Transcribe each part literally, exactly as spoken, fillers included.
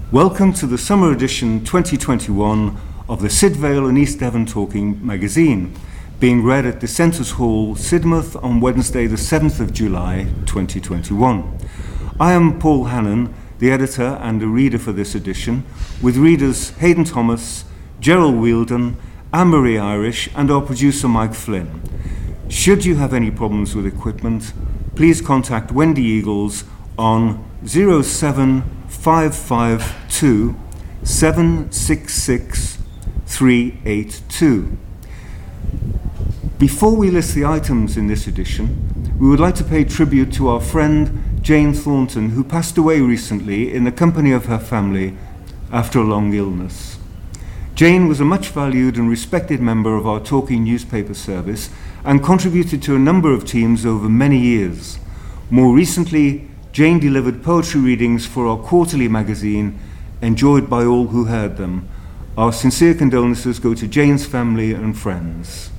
Welcome to the summer edition twenty twenty-one of the Sidvale and East Devon Talking magazine, being read at Dissenters Hall, Sidmouth on Wednesday the seventh of July twenty twenty-one. I am Paul Hannon, the editor and a reader for this edition, with readers Hayden Thomas, Gerald Wielden, Anne-Marie Irish and our producer Mike Flynn. Should you have any problems with equipment, please contact Wendy Eagles on zero seven five five two seven six six three eight two. Before we list the items in this edition, we would like to pay tribute to our friend Jane Thornton, who passed away recently in the company of her family after a long illness. Jane was a much valued and respected member of our Talking newspaper service and contributed to a number of teams over many years. More recently, Jane delivered poetry readings for our quarterly magazine, enjoyed by all who heard them. Our sincere condolences go to Jane's family and friends.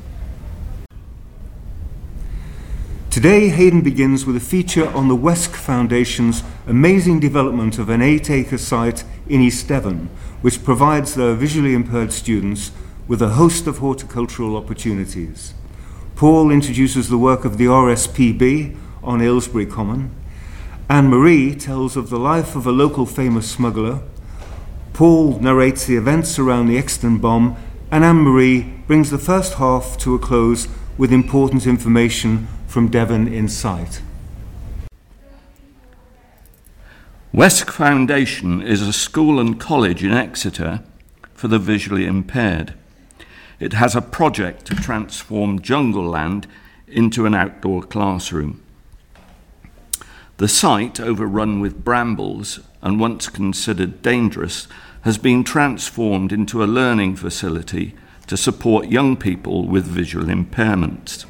Today, Hayden begins with a feature on the Wesk Foundation's amazing development of an eight-acre site in East Devon, which provides their visually impaired students with a host of horticultural opportunities. Paul introduces the work of the R S P B on Aylesbury Common. Anne-Marie tells of the life of a local famous smuggler. Paul narrates the events around the Exton bomb, and Anne-Marie brings the first half to a close with important information from Devon Insight. Wesk Foundation is a school and college in Exeter for the visually impaired. It has a project to transform jungle land into an outdoor classroom. The site, overrun with brambles and once considered dangerous, has been transformed into a learning facility to support young people with visual impairments.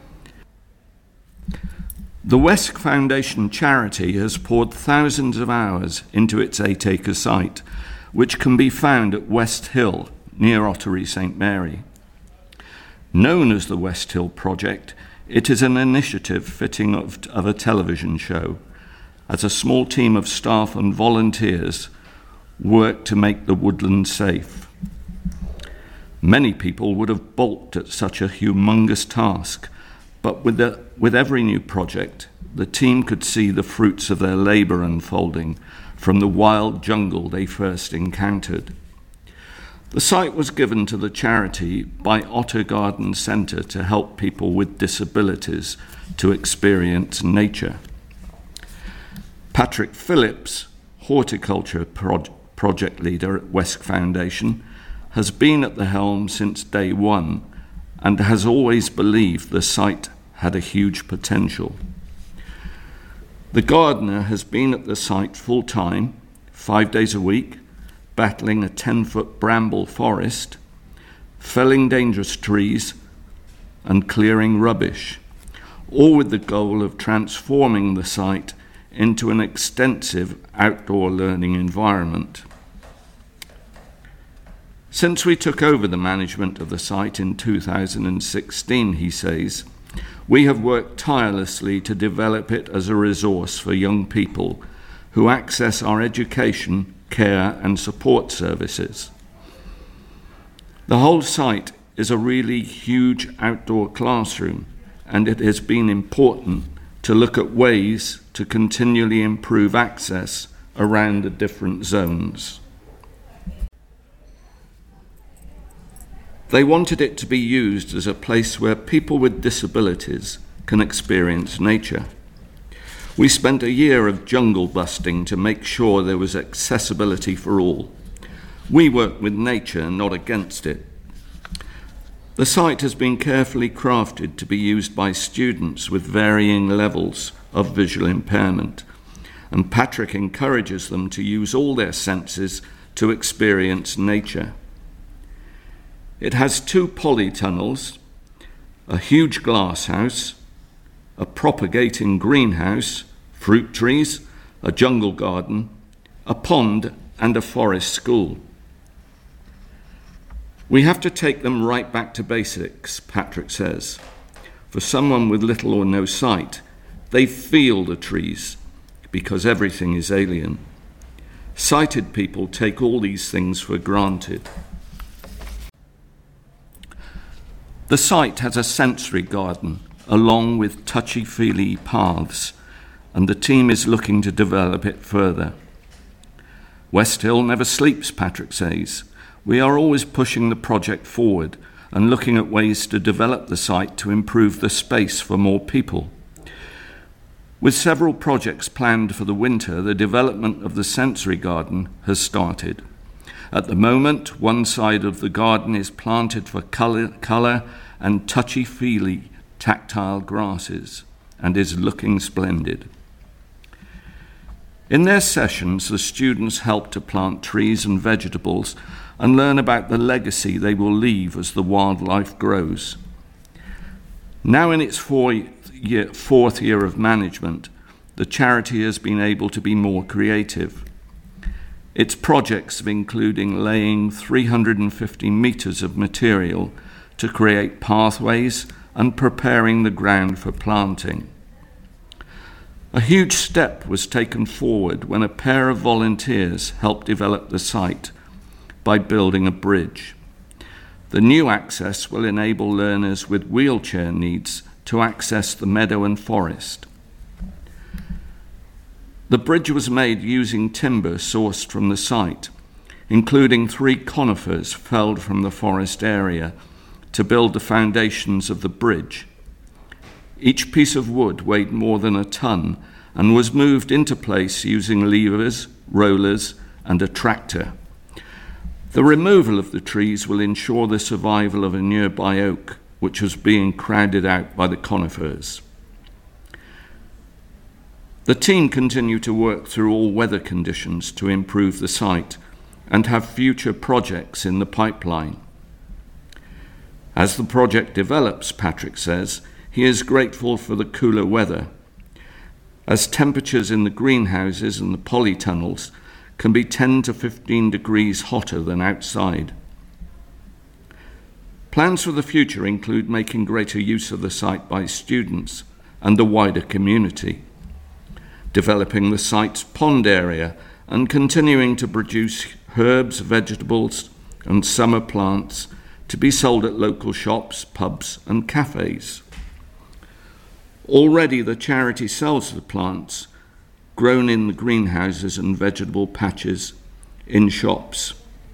The Wesk Foundation charity has poured thousands of hours into its eight-acre site, which can be found at West Hill, near Ottery Saint Mary. Known as the West Hill Project, it is an initiative fitting of, of a television show, as a small team of staff and volunteers work to make the woodland safe. Many people would have balked at such a humongous task, but with, the, with every new project, the team could see the fruits of their labour unfolding from the wild jungle they first encountered. The site was given to the charity by Otter Garden Centre to help people with disabilities to experience nature. Patrick Phillips, horticulture pro- project leader at Wesk Foundation, has been at the helm since day one and has always believed the site had a huge potential. The gardener has been at the site full-time, five days a week, battling a ten-foot bramble forest, felling dangerous trees, and clearing rubbish, all with the goal of transforming the site into an extensive outdoor learning environment. Since we took over the management of the site in two thousand sixteen, he says, we have worked tirelessly to develop it as a resource for young people who access our education, care and support services. The whole site is a really huge outdoor classroom, and it has been important to look at ways to continually improve access around the different zones. They wanted it to be used as a place where people with disabilities can experience nature. We spent a year of jungle busting to make sure there was accessibility for all. We work with nature, not against it. The site has been carefully crafted to be used by students with varying levels of visual impairment, and Patrick encourages them to use all their senses to experience nature. It has two polytunnels, a huge glasshouse, a propagating greenhouse, fruit trees, a jungle garden, a pond, and a forest school. We have to take them right back to basics, Patrick says. For someone with little or no sight, they feel the trees because everything is alien. Sighted people take all these things for granted. The site has a sensory garden along with touchy-feely paths, and the team is looking to develop it further. West Hill never sleeps, Patrick says. We are always pushing the project forward and looking at ways to develop the site to improve the space for more people. With several projects planned for the winter, the development of the sensory garden has started. At the moment, one side of the garden is planted for colour, colour and touchy-feely tactile grasses and is looking splendid. In their sessions, the students help to plant trees and vegetables and learn about the legacy they will leave as the wildlife grows. Now in its four year, fourth year of management, the charity has been able to be more creative. Its projects have included laying three hundred fifty metres of material to create pathways and preparing the ground for planting. A huge step was taken forward when a pair of volunteers helped develop the site by building a bridge. The new access will enable learners with wheelchair needs to access the meadow and forest. The bridge was made using timber sourced from the site, including three conifers felled from the forest area to build the foundations of the bridge. Each piece of wood weighed more than a ton and was moved into place using levers, rollers, and a tractor. The removal of the trees will ensure the survival of a nearby oak, which was being crowded out by the conifers. The team continue to work through all weather conditions to improve the site and have future projects in the pipeline. As the project develops, Patrick says, he is grateful for the cooler weather, as temperatures in the greenhouses and the polytunnels can be ten to fifteen degrees hotter than outside. Plans for the future include making greater use of the site by students and the wider community, developing the site's pond area and continuing to produce herbs, vegetables, and summer plants to be sold at local shops, pubs, and cafes. Already the charity sells the plants grown in the greenhouses and vegetable patches in shops.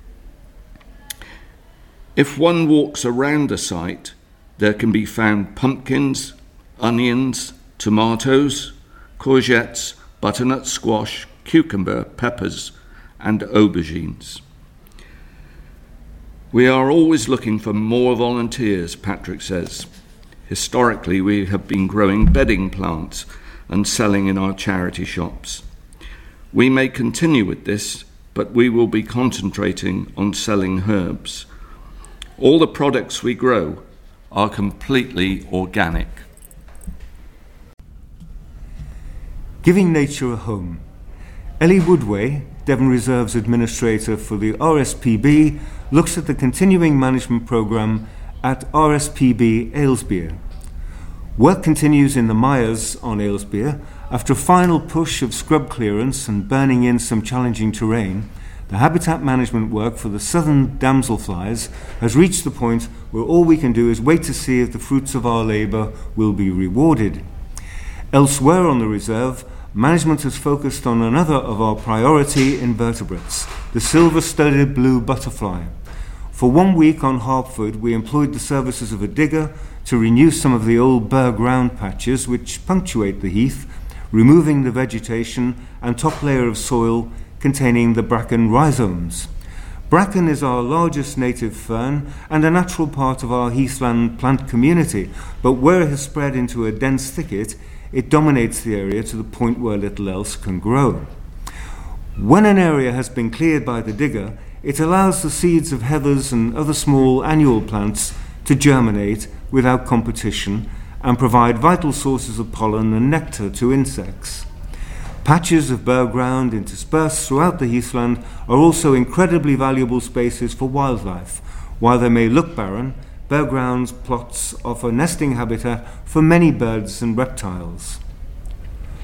If one walks around the site, there can be found pumpkins, onions, tomatoes, courgettes, butternut squash, cucumber, peppers, and aubergines. We are always looking for more volunteers, Patrick says. Historically, we have been growing bedding plants and selling in our charity shops. We may continue with this, but we will be concentrating on selling herbs. All the products we grow are completely organic. Giving nature a home. Ellie Woodway, Devon Reserves Administrator for the R S P B, looks at the continuing management programme at R S P B Aylesbury. Work continues in the Myers on Aylesbury. After a final push of scrub clearance and burning in some challenging terrain, the habitat management work for the southern damselflies has reached the point where all we can do is wait to see if the fruits of our labour will be rewarded. Elsewhere on the reserve, management has focused on another of our priority invertebrates, the silver-studded blue butterfly. For one week on Harpford, we employed the services of a digger to renew some of the old bare ground patches which punctuate the heath, removing the vegetation and top layer of soil containing the bracken rhizomes. Bracken is our largest native fern and a natural part of our heathland plant community, but where it has spread into a dense thicket, it dominates the area to the point where little else can grow. When an area has been cleared by the digger, it allows the seeds of heathers and other small annual plants to germinate without competition and provide vital sources of pollen and nectar to insects. Patches of bare ground interspersed throughout the heathland are also incredibly valuable spaces for wildlife. While they may look barren, bare ground plots offer nesting habitat for many birds and reptiles.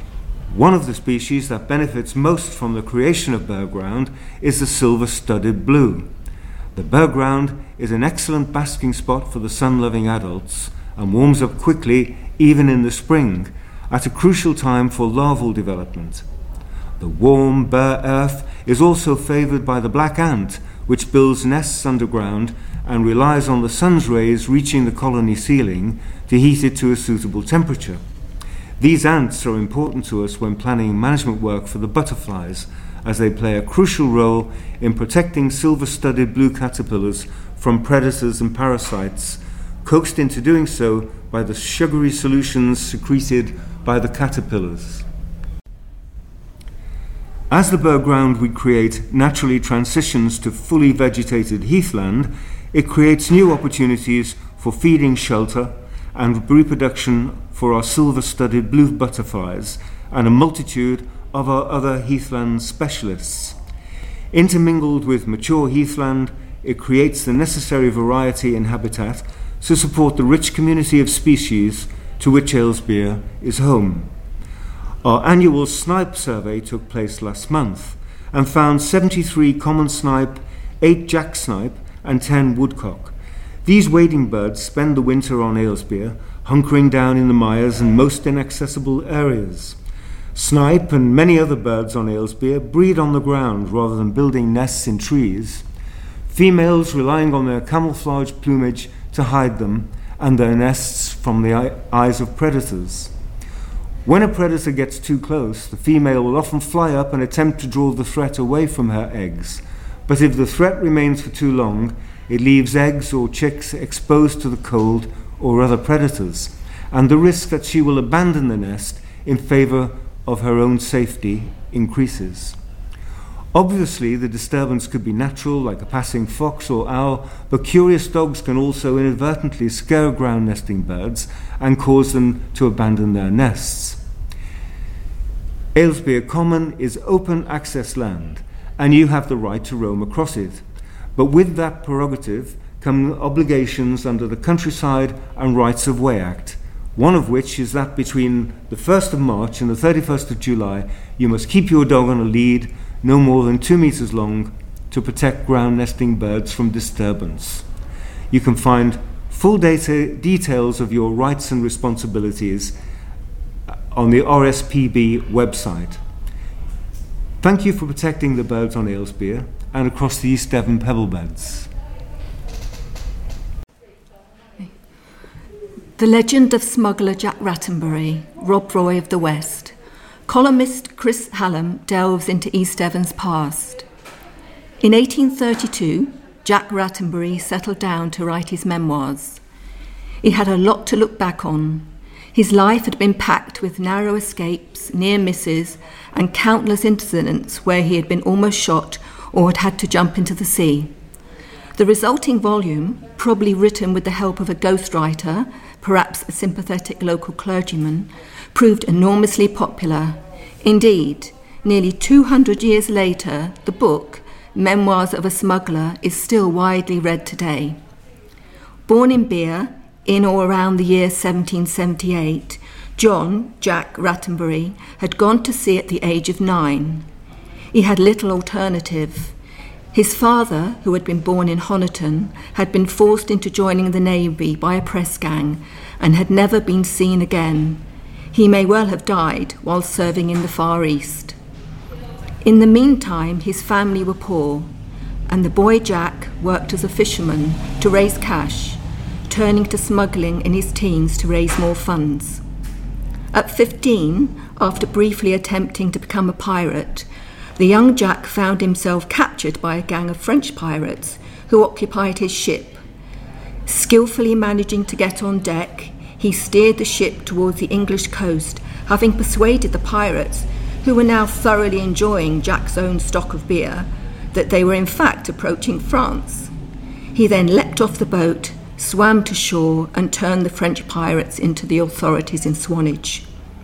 One of the species that benefits most from the creation of Burgh Ground is the silver-studded blue. The Burgh Ground is an excellent basking spot for the sun-loving adults and warms up quickly even in the spring, at a crucial time for larval development. The warm, bare earth is also favoured by the black ant, which builds nests underground and relies on the sun's rays reaching the colony ceiling to heat it to a suitable temperature. These ants are important to us when planning management work for the butterflies, as they play a crucial role in protecting silver-studded blue caterpillars from predators and parasites, coaxed into doing so by the sugary solutions secreted by the caterpillars. As the Burgh Ground we create naturally transitions to fully vegetated heathland, it creates new opportunities for feeding shelter and reproduction for our silver-studded blue butterflies and a multitude of our other heathland specialists. Intermingled with mature heathland, it creates the necessary variety and habitat to support the rich community of species to which Aylesbury is home. Our annual snipe survey took place last month and found seventy-three common snipe, eight jack snipe and ten woodcock. These wading birds spend the winter on Aylesbury, hunkering down in the mires and most inaccessible areas. Snipe and many other birds on Aylesbury breed on the ground rather than building nests in trees, females relying on their camouflage plumage to hide them and their nests from the eyes of predators. When a predator gets too close, the female will often fly up and attempt to draw the threat away from her eggs. But if the threat remains for too long, it leaves eggs or chicks exposed to the cold or other predators, and the risk that she will abandon the nest in favour of her own safety increases. Obviously, the disturbance could be natural, like a passing fox or owl, but curious dogs can also inadvertently scare ground nesting birds and cause them to abandon their nests. Aylesbury Common is open access land, and you have the right to roam across it. But with that prerogative come obligations under the Countryside and Rights of Way Act, one of which is that between the first of March and the thirty-first of July, you must keep your dog on a lead no more than two metres long to protect ground nesting birds from disturbance. You can find full data details of your rights and responsibilities on the R S P B website. Thank you for protecting the birds on Aylesbury and across the East Devon pebble beds. The legend of smuggler Jack Rattenbury, Rob Roy of the West. Columnist Chris Hallam delves into East Devon's past. In eighteen thirty-two, Jack Rattenbury settled down to write his memoirs. He had a lot to look back on. His life had been packed with narrow escapes, near misses, and countless incidents where he had been almost shot or had had to jump into the sea. The resulting volume, probably written with the help of a ghostwriter, perhaps a sympathetic local clergyman, proved enormously popular. Indeed, nearly two hundred years later, the book, Memoirs of a Smuggler, is still widely read today. Born in Beer, in or around the year seventeen seventy-eight, John, Jack Rattenbury, had gone to sea at the age of nine. He had little alternative. His father, who had been born in Honiton, had been forced into joining the Navy by a press gang and had never been seen again. He may well have died while serving in the Far East. In the meantime, his family were poor, and the boy Jack worked as a fisherman to raise cash, turning to smuggling in his teens to raise more funds. At fifteen, after briefly attempting to become a pirate, the young Jack found himself captured by a gang of French pirates who occupied his ship. Skillfully managing to get on deck, he steered the ship towards the English coast, having persuaded the pirates, who were now thoroughly enjoying Jack's own stock of beer, that they were in fact approaching France. He then leapt off the boat, swam to shore, and turned the French pirates into the authorities in Swanage.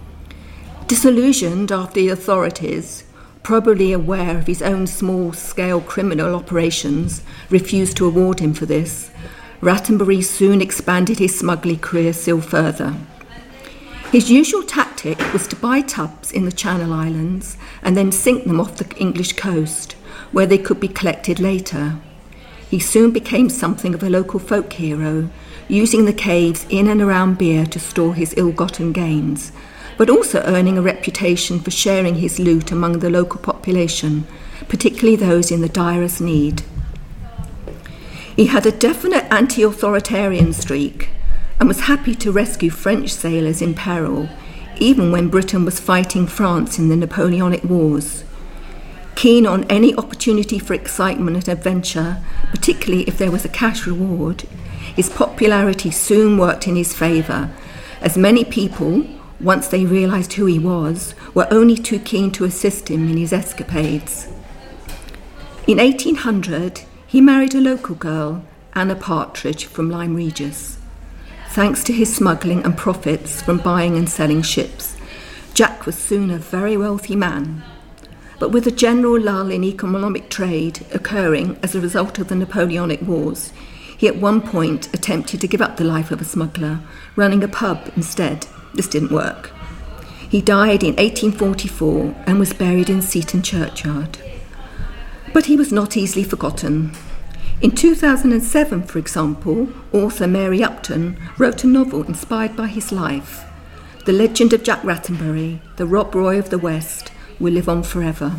Disillusioned after the authorities, probably aware of his own small-scale criminal operations, refused to award him for this, Rattenbury soon expanded his smuggling career still further. His usual tactic was to buy tubs in the Channel Islands and then sink them off the English coast, where they could be collected later. He soon became something of a local folk hero, using the caves in and around Beer to store his ill-gotten gains, but also earning a reputation for sharing his loot among the local population, particularly those in the direst need. He had a definite anti-authoritarian streak and was happy to rescue French sailors in peril, even when Britain was fighting France in the Napoleonic Wars. Keen on any opportunity for excitement and adventure, particularly if there was a cash reward, his popularity soon worked in his favour, as many people, once they realised who he was, were only too keen to assist him in his escapades. In eighteen hundred, he married a local girl, Anna Partridge from Lyme Regis. Thanks to his smuggling and profits from buying and selling ships, Jack was soon a very wealthy man. But with a general lull in economic trade occurring as a result of the Napoleonic Wars, he at one point attempted to give up the life of a smuggler, running a pub instead. This didn't work. He died in eighteen forty-four and was buried in Seaton Churchyard. But he was not easily forgotten. In two thousand seven, for example, author Mary Upton wrote a novel inspired by his life. The legend of Jack Rattenbury, the Rob Roy of the West, will live on forever.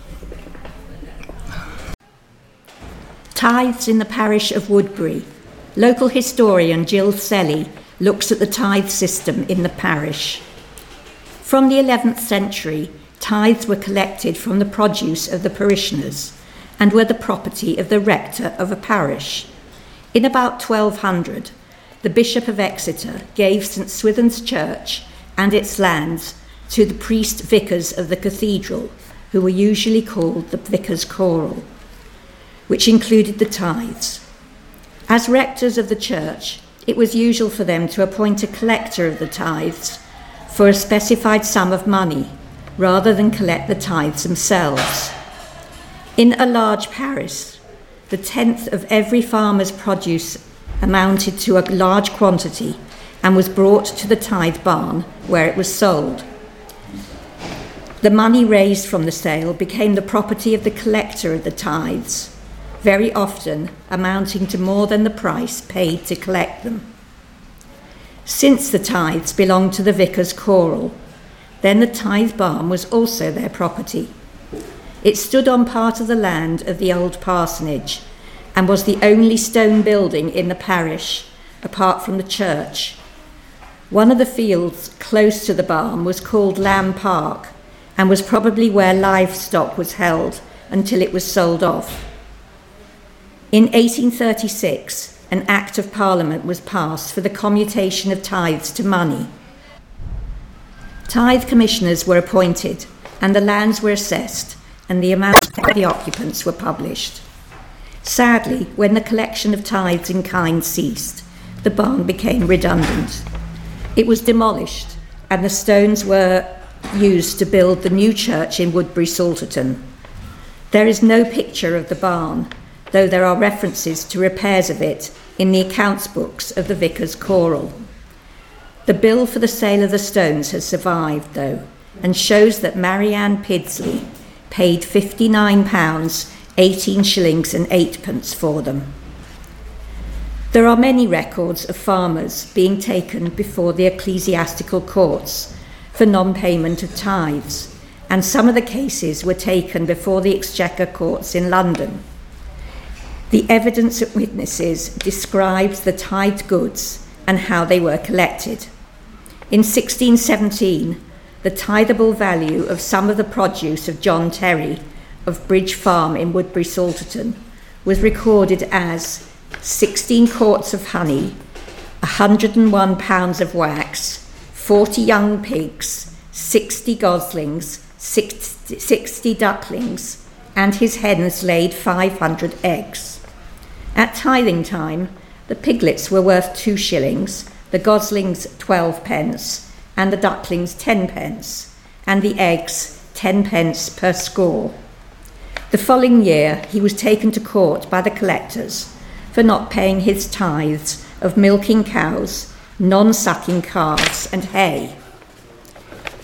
Tithes in the parish of Woodbury. Local historian Jill Selly looks at the tithe system in the parish. From the eleventh century, tithes were collected from the produce of the parishioners and were the property of the rector of a parish. In about twelve hundred, the Bishop of Exeter gave St Swithin's Church and its lands to the priest vicars of the cathedral, who were usually called the vicars choral, which included the tithes. As rectors of the church, it was usual for them to appoint a collector of the tithes for a specified sum of money, rather than collect the tithes themselves. In a large parish, the tenth of every farmer's produce amounted to a large quantity and was brought to the tithe barn where it was sold. The money raised from the sale became the property of the collector of the tithes, very often amounting to more than the price paid to collect them. Since the tithes belonged to the vicars choral, then the tithe barn was also their property. It stood on part of the land of the old parsonage and was the only stone building in the parish, apart from the church. One of the fields close to the barn was called Lamb Park and was probably where livestock was held until it was sold off. In eighteen thirty-six, an Act of Parliament was passed for the commutation of tithes to money. Tithe commissioners were appointed, and the lands were assessed, and the amounts of the occupants were published. Sadly, when the collection of tithes in kind ceased, the barn became redundant. It was demolished, and the stones were used to build the new church in Woodbury Salterton. There is no picture of the barn, though there are references to repairs of it in the accounts books of the Vicar's Choral. The bill for the sale of the stones has survived, though, and shows that Marianne Pidsley paid fifty-nine pounds, eighteen shillings and eightpence for them. There are many records of farmers being taken before the ecclesiastical courts for non-payment of tithes, and some of the cases were taken before the Exchequer courts in London. The evidence of witnesses describes the tithed goods and how they were collected. In sixteen seventeen, the tithable value of some of the produce of John Terry of Bridge Farm in Woodbury Salterton was recorded as sixteen quarts of honey, one hundred and one pounds of wax, forty young pigs, sixty goslings, sixty, sixty ducklings, and his hens laid five hundred eggs. At tithing time, the piglets were worth two shillings, the goslings twelve pence, and the ducklings ten pence, and the eggs ten pence per score. The following year, he was taken to court by the collectors for not paying his tithes of milking cows, non-sucking calves, and hay.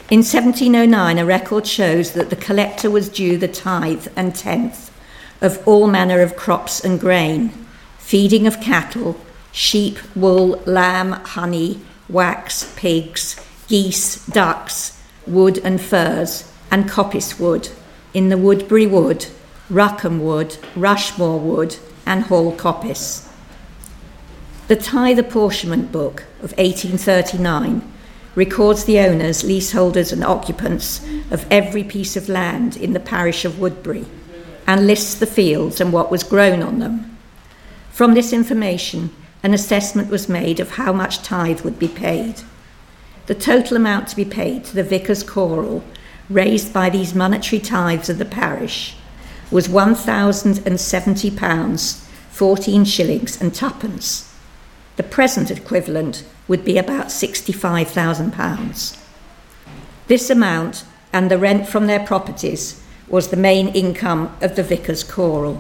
In seventeen oh nine, a record shows that the collector was due the tithe and tenth of all manner of crops and grain, feeding of cattle, sheep, wool, lamb, honey, wax, pigs, geese, ducks, wood and furs, and coppice wood, in the Woodbury Wood, Ruckham Wood, Rushmore Wood, and Hall Coppice. The Tithe Apportionment Book of eighteen thirty-nine records the owners, leaseholders and occupants of every piece of land in the parish of Woodbury and lists the fields and what was grown on them. From this information, an assessment was made of how much tithe would be paid. The total amount to be paid to the vicar's choral, raised by these monetary tithes of the parish, was one thousand seventy pounds, fourteen shillings and twopence. The present equivalent would be about sixty-five thousand pounds. This amount and the rent from their properties was the main income of the vicar's choral.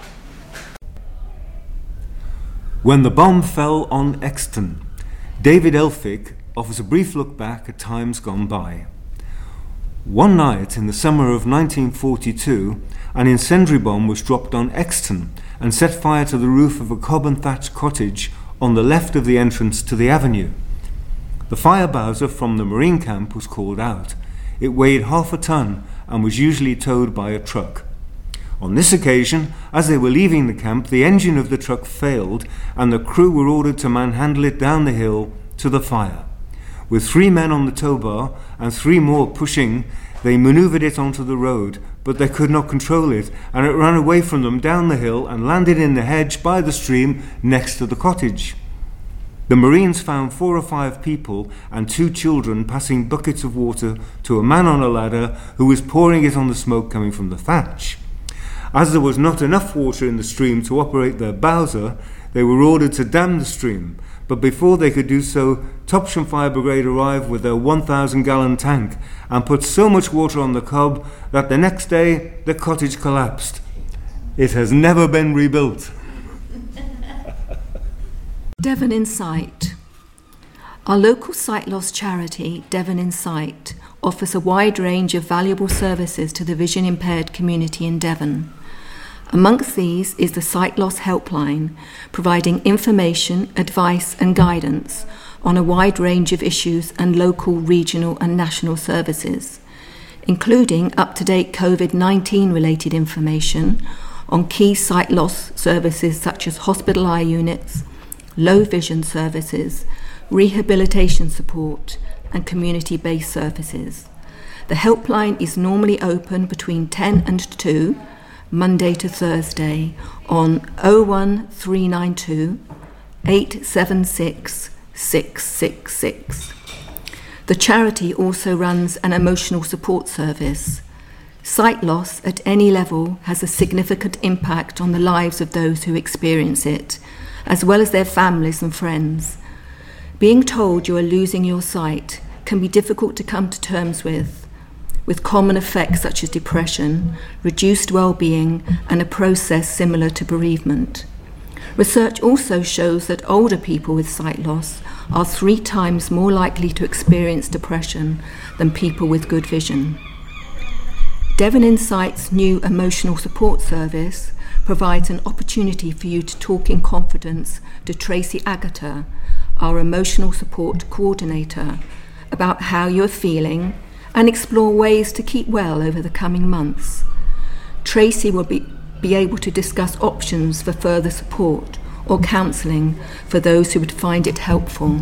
When the bomb fell on Exton, David Elphick offers a brief look back at times gone by. One night in the summer of nineteen forty-two, an incendiary bomb was dropped on Exton and set fire to the roof of a cob and thatch cottage on the left of the entrance to the avenue. The fire bowser from the Marine camp was called out. It weighed half a ton and was usually towed by a truck. On this occasion, as they were leaving the camp, the engine of the truck failed and the crew were ordered to manhandle it down the hill to the fire. With three men on the tow bar and three more pushing, they manoeuvred it onto the road, but they could not control it, and it ran away from them down the hill and landed in the hedge by the stream next to the cottage. The Marines found four or five people and two children passing buckets of water to a man on a ladder who was pouring it on the smoke coming from the thatch. As there was not enough water in the stream to operate their bowser, they were ordered to dam the stream, but before they could do so, Topsham Fire Brigade arrived with their one thousand gallon tank and put so much water on the cob that the next day the cottage collapsed. It has never been rebuilt. Devon Insight. Our local sight loss charity, Devon Insight, offers a wide range of valuable services to the vision impaired community in Devon. Amongst these is the Sight Loss Helpline, providing information, advice and guidance on a wide range of issues and local, regional and national services, including up-to-date COVID nineteen related information on key sight loss services such as hospital eye units, low vision services, rehabilitation support and community-based services. The helpline is normally open between ten and two, Monday to Thursday, on oh one three nine two, eight seven six, six six six. The charity also runs an emotional support service. Sight loss at any level has a significant impact on the lives of those who experience it, as well as their families and friends. Being told you are losing your sight can be difficult to come to terms with, with common effects such as depression, reduced well-being, and a process similar to bereavement. Research also shows that older people with sight loss are three times more likely to experience depression than people with good vision. Devon Insight's new emotional support service provides an opportunity for you to talk in confidence to Tracy Agata, our emotional support coordinator, about how you're feeling and explore ways to keep well over the coming months. Tracy will be, be able to discuss options for further support or counselling for those who would find it helpful.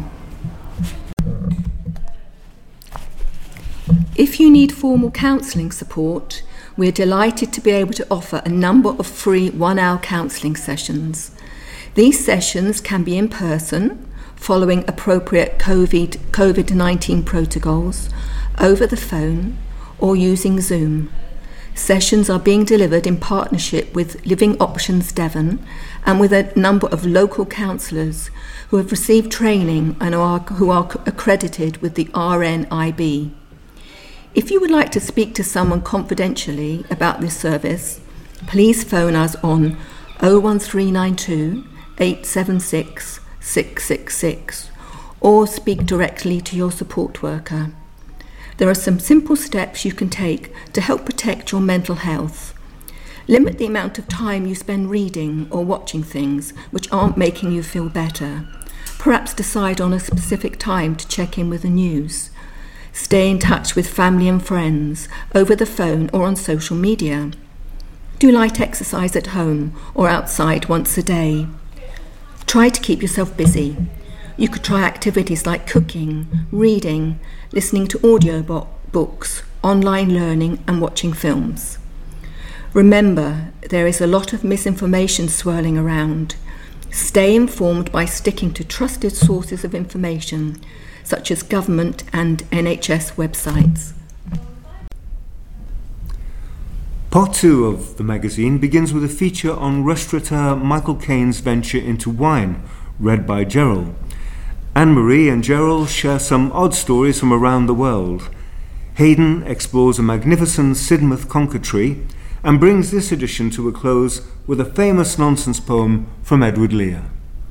If you need formal counselling support, we're delighted to be able to offer a number of free one-hour counselling sessions. These sessions can be in person, following appropriate COVID nineteen protocols, over the phone, or using Zoom. Sessions are being delivered in partnership with Living Options Devon and with a number of local counsellors who have received training and are, who are accredited with the R N I B. If you would like to speak to someone confidentially about this service, please phone us on oh one three nine two, eight seven six, six six six or speak directly to your support worker. There are some simple steps you can take to help protect your mental health. Limit the amount of time you spend reading or watching things which aren't making you feel better. Perhaps decide on a specific time to check in with the news. Stay in touch with family and friends over the phone or on social media. Do light exercise at home or outside once a day. Try to keep yourself busy. You could try activities like cooking, reading, listening to audio bo- books, online learning and watching films. Remember, there is a lot of misinformation swirling around. Stay informed by sticking to trusted sources of information, such as government and N H S websites. Part two of the magazine begins with a feature on restaurateur Michael Caine's venture into wine, read by Gerald. Anne-Marie and Gerald share some odd stories from around the world. Hayden explores a magnificent Sidmouth conker tree and brings this edition to a close with a famous nonsense poem from Edward Lear.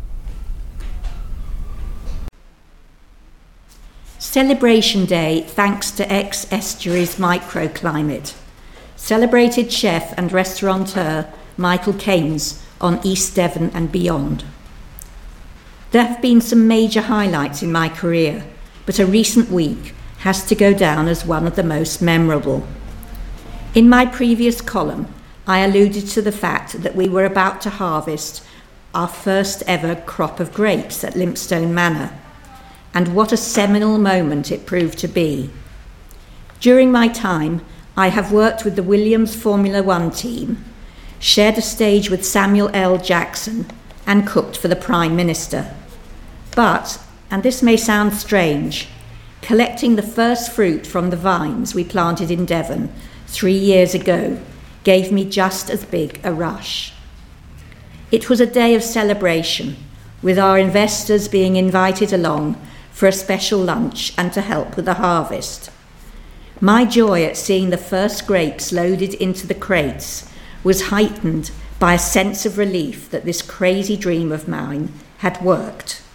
Celebration Day thanks to Ex-Estuary's microclimate. Celebrated chef and restaurateur Michael Caine's on East Devon and beyond. There have been some major highlights in my career, but a recent week has to go down as one of the most memorable. In my previous column, I alluded to the fact that we were about to harvest our first ever crop of grapes at Limpstone Manor, and what a seminal moment it proved to be. During my time, I have worked with the Williams Formula One team, shared a stage with Samuel L. Jackson, and cooked for the Prime Minister. But, and this may sound strange, collecting the first fruit from the vines we planted in Devon three years ago gave me just as big a rush. It was a day of celebration, with our investors being invited along for a special lunch and to help with the harvest. My joy at seeing the first grapes loaded into the crates was heightened by a sense of relief that this crazy dream of mine had worked.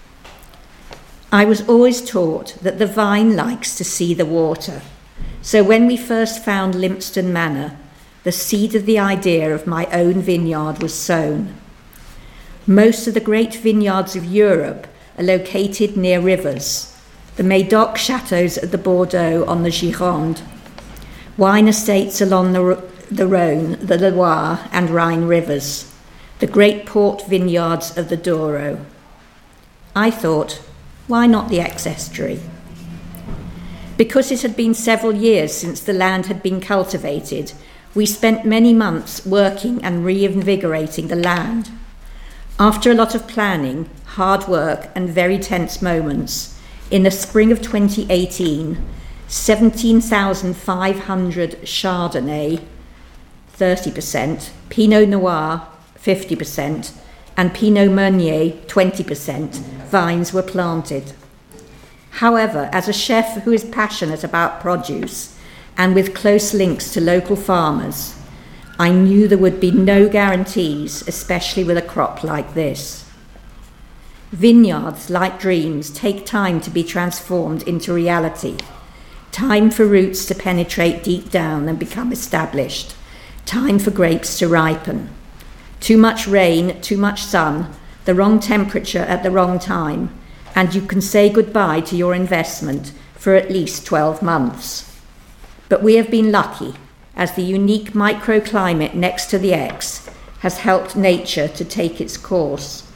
I was always taught that the vine likes to see the water, so when we first found Limpstone Manor, the seed of the idea of my own vineyard was sown. Most of the great vineyards of Europe are located near rivers, the Médoc chateaux at the Bordeaux on the Gironde, wine estates along the, the Rhône, the Loire and Rhine rivers, the great port vineyards of the Douro. I thought, why not the ex-estuary? Because it had been several years since the land had been cultivated, we spent many months working and reinvigorating the land. After a lot of planning, hard work and very tense moments, in the spring of twenty eighteen, seventeen thousand five hundred Chardonnay, thirty percent, Pinot Noir, fifty percent, and Pinot Meunier, twenty percent, vines were planted. However, as a chef who is passionate about produce and with close links to local farmers, I knew there would be no guarantees, especially with a crop like this. Vineyards, like dreams, take time to be transformed into reality. Time for roots to penetrate deep down and become established. Time for grapes to ripen. Too much rain, too much sun, the wrong temperature at the wrong time, and you can say goodbye to your investment for at least twelve months. But we have been lucky, as the unique microclimate next to the Ex has helped nature to take its course.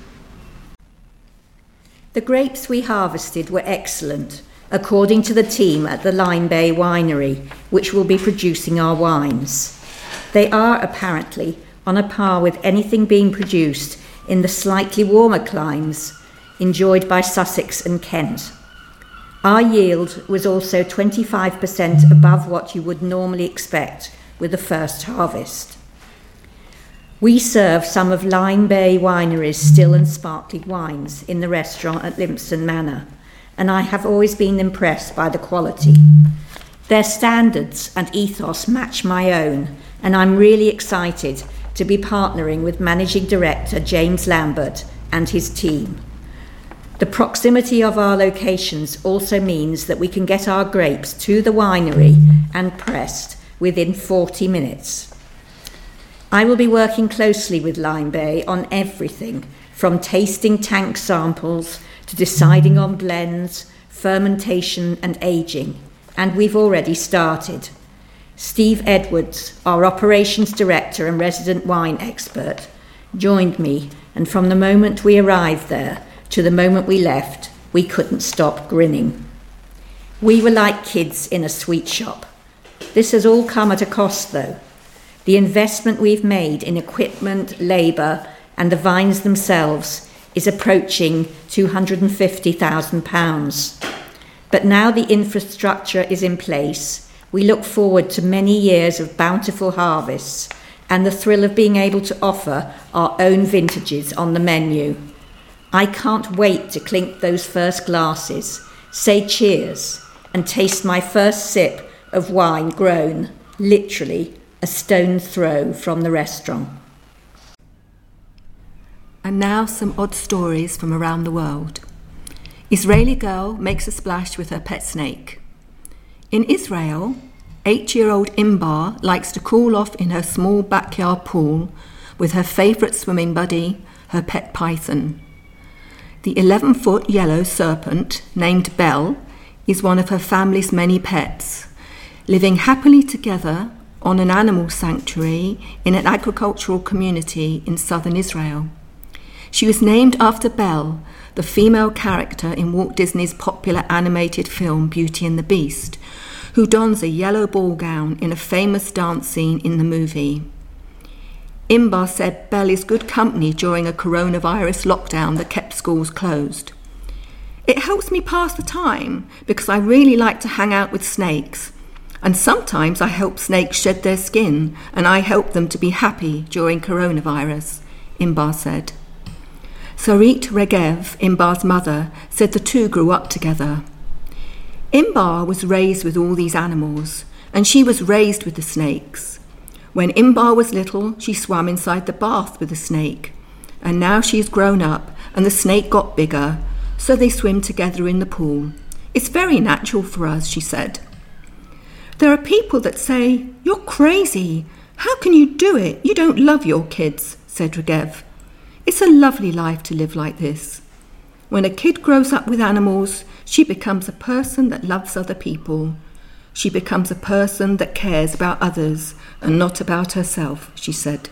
The grapes we harvested were excellent, according to the team at the Lyme Bay Winery, which will be producing our wines. They are, apparently, on a par with anything being produced in the slightly warmer climes enjoyed by Sussex and Kent. Our yield was also twenty-five percent above what you would normally expect with the first harvest. We serve some of Lyme Bay Winery's still and sparkly wines in the restaurant at Limpstone Manor, and I have always been impressed by the quality. Their standards and ethos match my own, and I'm really excited to be partnering with Managing Director James Lambert and his team. The proximity of our locations also means that we can get our grapes to the winery and pressed within forty minutes. I will be working closely with Lyme Bay on everything from tasting tank samples to deciding on blends, fermentation and aging, and we've already started. Steve Edwards, our operations director and resident wine expert, joined me, and from the moment we arrived there to the moment we left, we couldn't stop grinning. We were like kids in a sweet shop. This has all come at a cost, though. The investment we've made in equipment, labour, and the vines themselves is approaching two hundred fifty thousand pounds. But now the infrastructure is in place, we look forward to many years of bountiful harvests and the thrill of being able to offer our own vintages on the menu. I can't wait to clink those first glasses, say cheers, and taste my first sip of wine grown, literally, a stone's throw from the restaurant. And now some odd stories from around the world. Israeli girl makes a splash with her pet snake. In Israel, eight-year-old Imbar likes to cool off in her small backyard pool with her favourite swimming buddy, her pet python. The eleven-foot yellow serpent, named Belle, is one of her family's many pets, living happily together on an animal sanctuary in an agricultural community in southern Israel. She was named after Belle, the female character in Walt Disney's popular animated film Beauty and the Beast, who dons a yellow ball gown in a famous dance scene in the movie. Imbar said Belle is good company during a coronavirus lockdown that kept schools closed. It helps me pass the time because I really like to hang out with snakes, and sometimes I help snakes shed their skin and I help them to be happy during coronavirus, Imbar said. Sarit Regev, Imbar's mother, said the two grew up together. Imbar was raised with all these animals, and she was raised with the snakes. When Imbar was little, she swam inside the bath with the snake, and now she's grown up and the snake got bigger, so they swim together in the pool. It's very natural for us, she said. There are people that say, "You're crazy. How can you do it? You don't love your kids," said Regev. It's a lovely life to live like this. When a kid grows up with animals, she becomes a person that loves other people. She becomes a person that cares about others and not about herself, she said.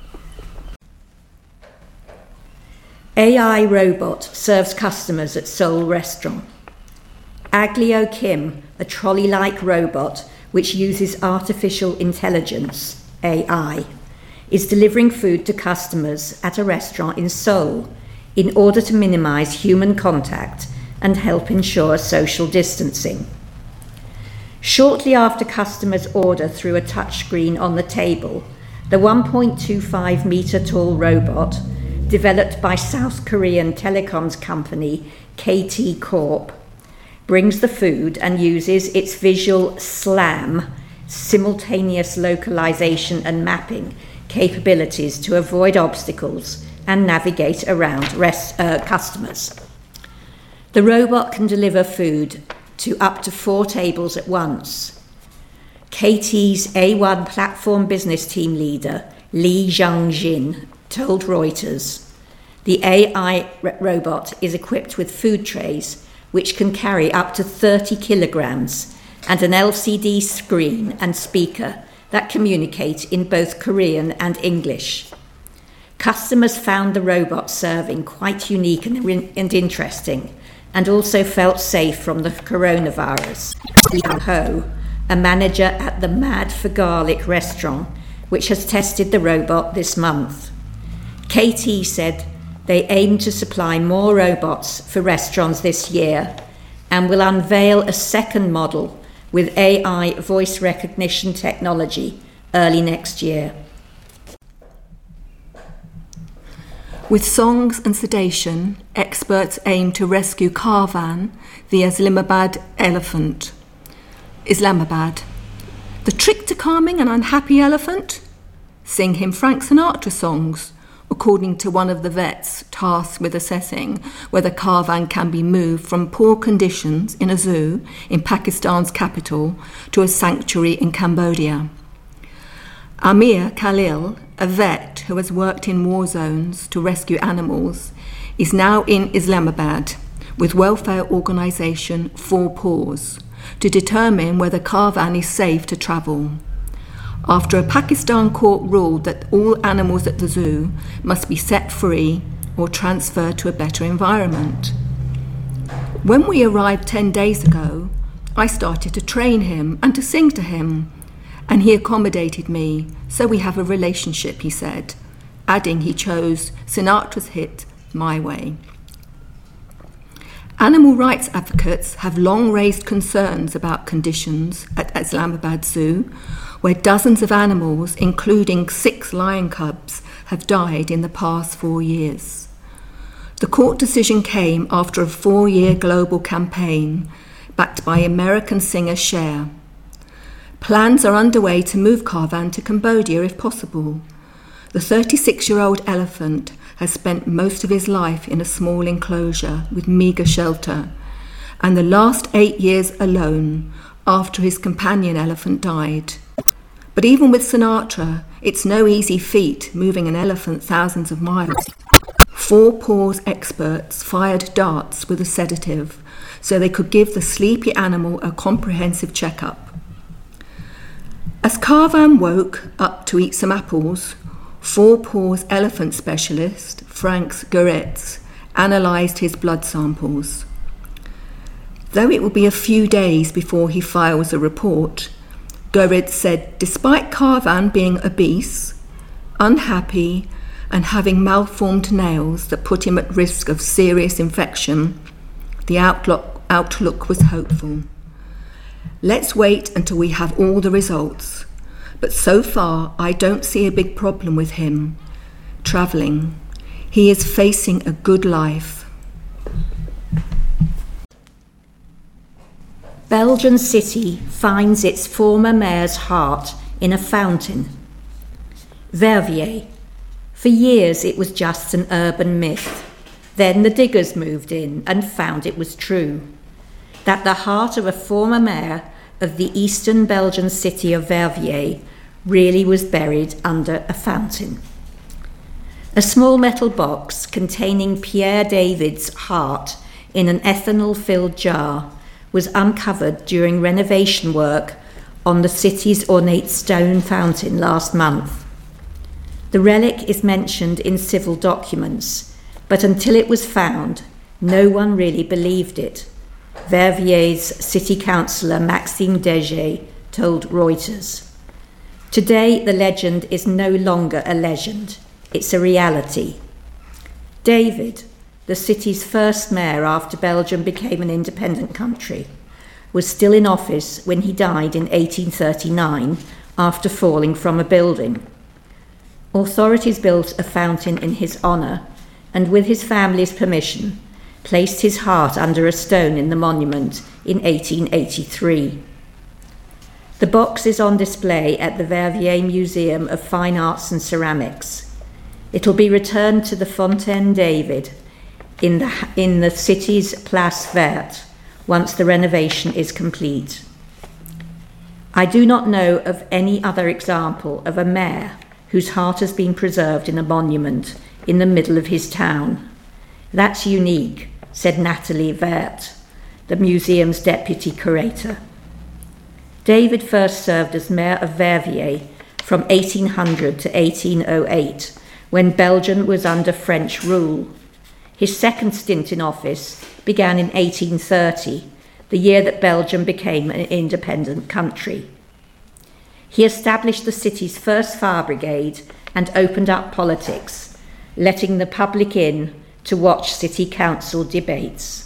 A I robot serves customers at Seoul restaurant. Aglio Kim, a trolley-like robot which uses artificial intelligence, A I, is delivering food to customers at a restaurant in Seoul in order to minimise human contact and help ensure social distancing. Shortly after customers order through a touchscreen on the table, the one point two five metre tall robot, developed by South Korean telecoms company K T Corp, brings the food and uses its visual SLAM, simultaneous localization and mapping, capabilities to avoid obstacles and navigate around rest, uh, customers. The robot can deliver food to up to four tables at once. K T's A one platform business team leader, Lee Jung-jin, told Reuters, the A I r- robot is equipped with food trays which can carry up to thirty kilograms and an L C D screen and speaker that communicate in both Korean and English. Customers found the robot serving quite unique and, and interesting, and also felt safe from the coronavirus. Yang Ho, a manager at the Mad for Garlic restaurant, which has tested the robot this month. K T said they aim to supply more robots for restaurants this year and will unveil a second model with A I voice recognition technology early next year. With songs and sedation, experts aim to rescue Karvan, the Islamabad elephant. Islamabad. The trick to calming an unhappy elephant? Sing him Frank Sinatra songs, or according to one of the vets tasked with assessing whether Karvan can be moved from poor conditions in a zoo in Pakistan's capital to a sanctuary in Cambodia. Amir Khalil, a vet who has worked in war zones to rescue animals, is now in Islamabad with welfare organisation Four Paws to determine whether Karvan is safe to travel, after a Pakistan court ruled that all animals at the zoo must be set free or transferred to a better environment. When we arrived ten days ago, I started to train him and to sing to him, and he accommodated me, so we have a relationship, he said, adding he chose Sinatra's hit My Way. Animal rights advocates have long raised concerns about conditions at Islamabad Zoo, where dozens of animals, including six lion cubs, have died in the past four years. The court decision came after a four-year global campaign backed by American singer Cher. Plans are underway to move Karvan to Cambodia if possible. The thirty-six-year-old elephant has spent most of his life in a small enclosure with meagre shelter, and the last eight years alone after his companion elephant died. But even with Sinatra, it's no easy feat moving an elephant thousands of miles. Four Paws experts fired darts with a sedative so they could give the sleepy animal a comprehensive checkup. As Karvan woke up to eat some apples, Four Paws elephant specialist Franks Goretz analysed his blood samples. Though it will be a few days before he files a report, Goretz said despite Karvan being obese, unhappy, and having malformed nails that put him at risk of serious infection, the outlook, outlook was hopeful. Let's wait until we have all the results. But so far, I don't see a big problem with him travelling. He is facing a good life. Belgian city finds its former mayor's heart in a fountain. Verviers. For years it was just an urban myth. Then the diggers moved in and found it was true, that the heart of a former mayor of the eastern Belgian city of Verviers really was buried under a fountain. A small metal box containing Pierre David's heart in an ethanol-filled jar was uncovered during renovation work on the city's ornate stone fountain last month. The relic is mentioned in civil documents, but until it was found, no one really believed it, Verviers' city councillor Maxime Deger told Reuters. Today, the legend is no longer a legend, it's a reality. David, the city's first mayor after Belgium became an independent country, was still in office when he died in eighteen thirty-nine after falling from a building. Authorities built a fountain in his honour and, with his family's permission, placed his heart under a stone in the monument in eighteen eighty-three. The box is on display at the Verviers Museum of Fine Arts and Ceramics. It'll be returned to the Fontaine David in the, in the city's Place Verte once the renovation is complete. I do not know of any other example of a mayor whose heart has been preserved in a monument in the middle of his town. That's unique, said Nathalie Vert, the museum's deputy curator. David first served as mayor of Verviers from eighteen hundred to eighteen oh eight, when Belgium was under French rule. His second stint in office began in eighteen thirty, the year that Belgium became an independent country. He established the city's first fire brigade and opened up politics, letting the public in to watch city council debates.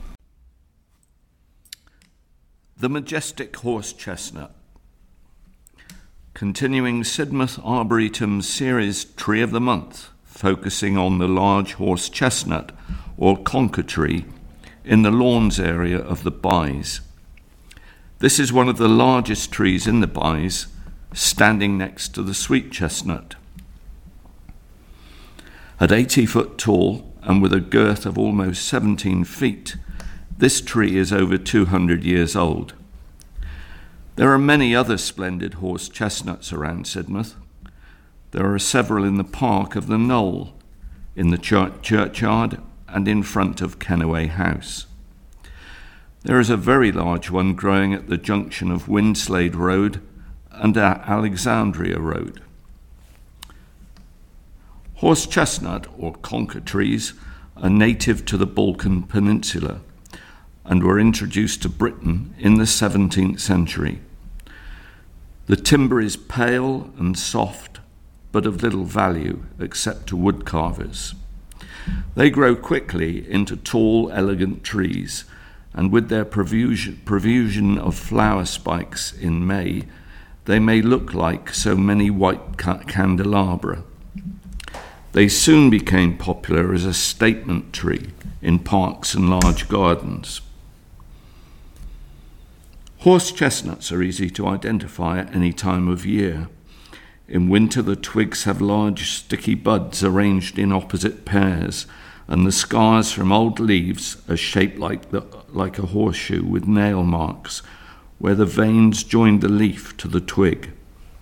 The majestic horse chestnut. Continuing Sidmouth Arboretum's series Tree of the Month, focusing on the large horse chestnut, or conker tree, in the lawns area of the Buys. This is one of the largest trees in the Buys, standing next to the sweet chestnut. At eighty foot tall and with a girth of almost seventeen feet, this tree is over two hundred years old. There are many other splendid horse chestnuts around Sidmouth. There are several in the park of the Knoll, in the church- churchyard, and in front of Kennaway House. There is a very large one growing at the junction of Winslade Road and Alexandria Road. Horse chestnut, or conker trees, are native to the Balkan Peninsula and were introduced to Britain in the seventeenth century. The timber is pale and soft, but of little value except to wood carvers. They grow quickly into tall, elegant trees, and with their profusion, profusion of flower spikes in May, they may look like so many white ca- candelabra. They soon became popular as a statement tree in parks and large gardens. Horse chestnuts are easy to identify at any time of year. In winter, the twigs have large sticky buds arranged in opposite pairs, and the scars from old leaves are shaped like, the, like a horseshoe with nail marks, where the veins join the leaf to the twig.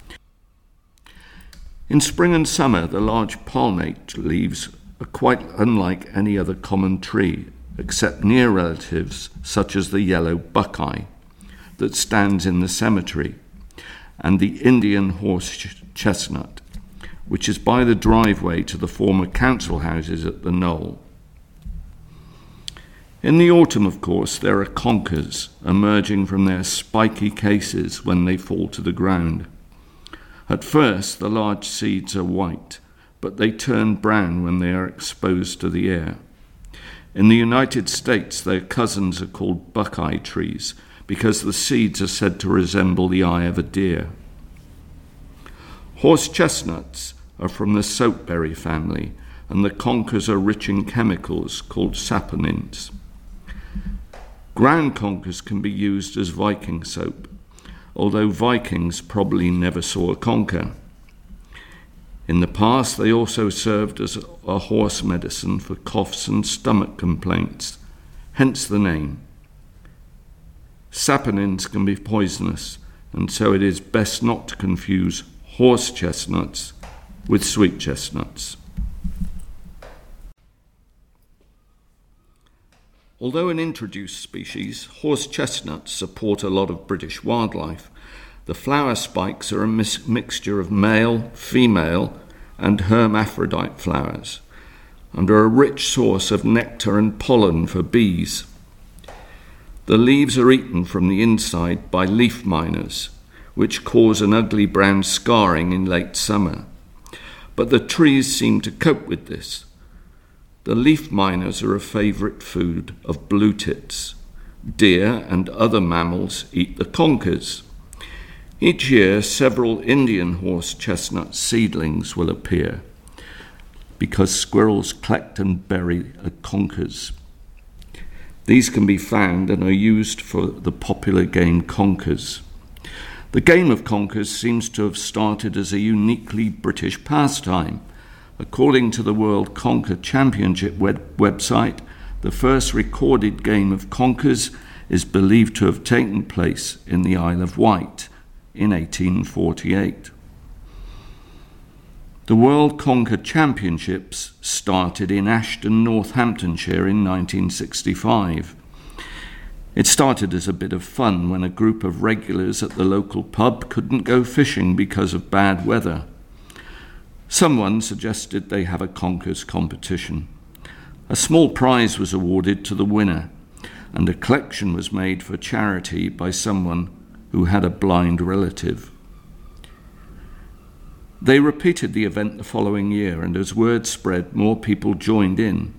In spring and summer, the large palmate leaves are quite unlike any other common tree, except near relatives such as the yellow buckeye that stands in the cemetery, and the Indian horse ch- chestnut, which is by the driveway to the former council houses at the Knoll. In the autumn, of course, there are conkers emerging from their spiky cases when they fall to the ground. At first, the large seeds are white, but they turn brown when they are exposed to the air. In the United States, their cousins are called buckeye trees because the seeds are said to resemble the eye of a deer. Horse chestnuts are from the soapberry family, and the conkers are rich in chemicals called saponins. Ground conkers can be used as Viking soap, although Vikings probably never saw a conker. In the past, they also served as a horse medicine for coughs and stomach complaints, hence the name. Saponins can be poisonous, and so it is best not to confuse horse chestnuts with sweet chestnuts. Although an introduced species, horse chestnuts support a lot of British wildlife. The flower spikes are a mis- mixture of male, female, and hermaphrodite flowers, and are a rich source of nectar and pollen for bees. The leaves are eaten from the inside by leaf miners, which cause an ugly brown scarring in late summer. But the trees seem to cope with this. The leaf miners are a favourite food of blue tits. Deer and other mammals eat the conkers. Each year, several Indian horse chestnut seedlings will appear because squirrels collect and bury conkers. These can be found and are used for the popular game conkers. The game of conkers seems to have started as a uniquely British pastime. According to the World Conker Championship web- website, the first recorded game of conkers is believed to have taken place in the Isle of Wight in eighteen forty-eight. The World Conker Championships started in Ashton, Northamptonshire in nineteen sixty-five. It started as a bit of fun when a group of regulars at the local pub couldn't go fishing because of bad weather. Someone suggested they have a conkers competition. A small prize was awarded to the winner, and a collection was made for charity by someone who had a blind relative. They repeated the event the following year, and as word spread, more people joined in.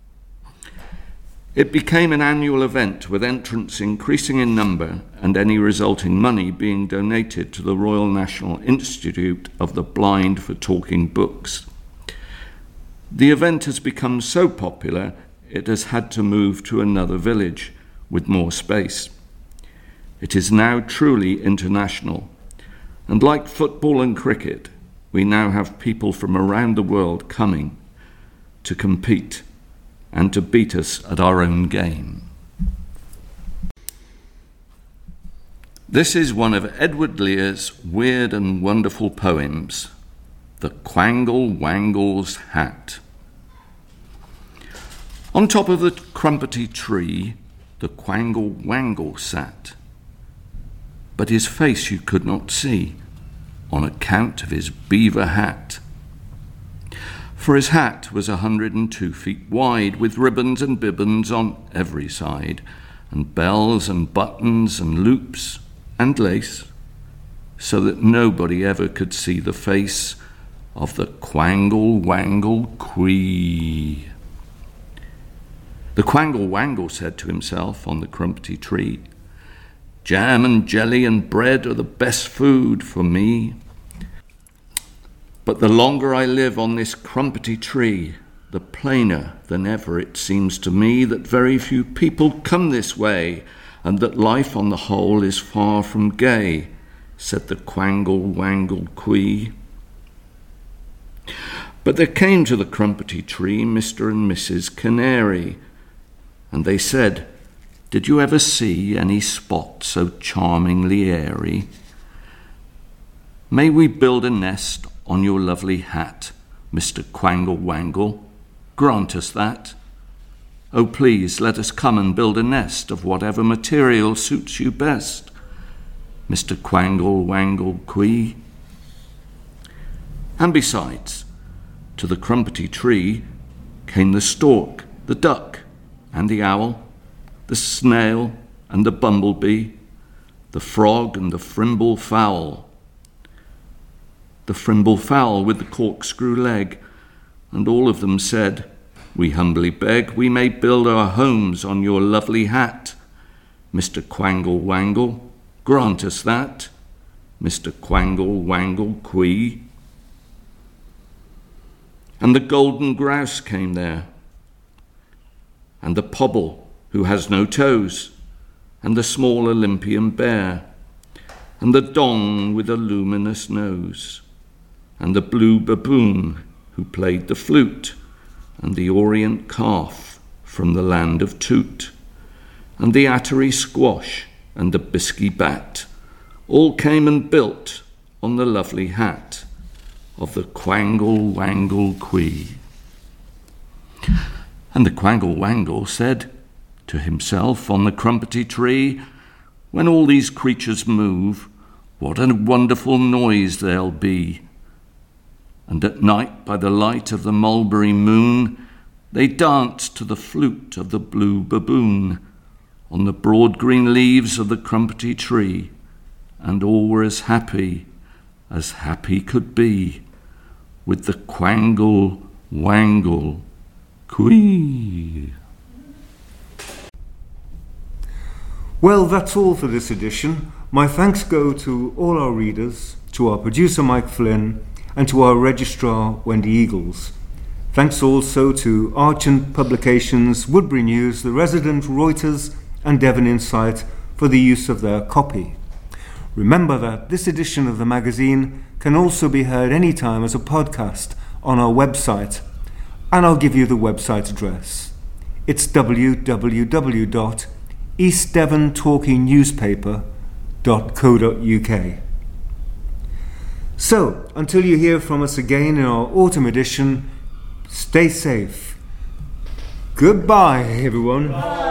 It became an annual event, with entrants increasing in number and any resulting money being donated to the Royal National Institute of the Blind for talking books. The event has become so popular, it has had to move to another village with more space. It is now truly international, and like football and cricket, we now have people from around the world coming, to compete and to beat us at our own game. This is one of Edward Lear's weird and wonderful poems, The Quangle Wangle's Hat. On top of the crumpety tree, the Quangle Wangle sat, but his face you could not see on account of his beaver hat. For his hat was a hundred and two feet wide, with ribbons and bibbons on every side, and bells and buttons and loops and lace, so that nobody ever could see the face of the Quangle Wangle Quee. The Quangle Wangle said to himself on the crumpety tree, "Jam and jelly and bread are the best food for me. But the longer I live on this crumpety tree, the plainer than ever it seems to me that very few people come this way, and that life on the whole is far from gay," said the Quangle Wangle Quee. But there came to the crumpety tree Mister and Missus Canary, and they said, "Did you ever see any spot so charmingly airy? May we build a nest on your lovely hat, Mister Quangle Wangle? Grant us that. Oh, please let us come and build a nest of whatever material suits you best, Mister Quangle Wangle Quee." And besides, to the crumpety tree came the stork, the duck, and the owl, the snail and the bumblebee, the frog and the frimble fowl, the frimble fowl with the corkscrew leg, and all of them said, "We humbly beg we may build our homes on your lovely hat, Mister Quangle Wangle. Grant us that, Mister Quangle Wangle Quee." And the golden grouse came there, and the pobble who has no toes, and the small Olympian bear, and the dong with a luminous nose, and the blue baboon who played the flute, and the orient calf from the land of Toot, and the attery squash and the bisky bat, all came and built on the lovely hat of the Quangle Wangle Quee. And the Quangle Wangle said to himself on the crumpety tree, "When all these creatures move, what a wonderful noise there'll be." And at night, by the light of the mulberry moon, they danced to the flute of the blue baboon on the broad green leaves of the crumpety tree, and all were as happy as happy could be with the Quangle Wangle Quee. Well, that's all for this edition. My thanks go to all our readers, to our producer Mike Flynn, and to our registrar Wendy Eagles. Thanks also to Argent Publications, Woodbury News, The Resident, Reuters and Devon Insight for the use of their copy. Remember that this edition of the magazine can also be heard anytime as a podcast on our website, and I'll give you the website address. It's w w w dot east devon talking newspaper dot co dot u k. So, until you hear from us again in our autumn edition, stay safe. Goodbye, everyone. Bye.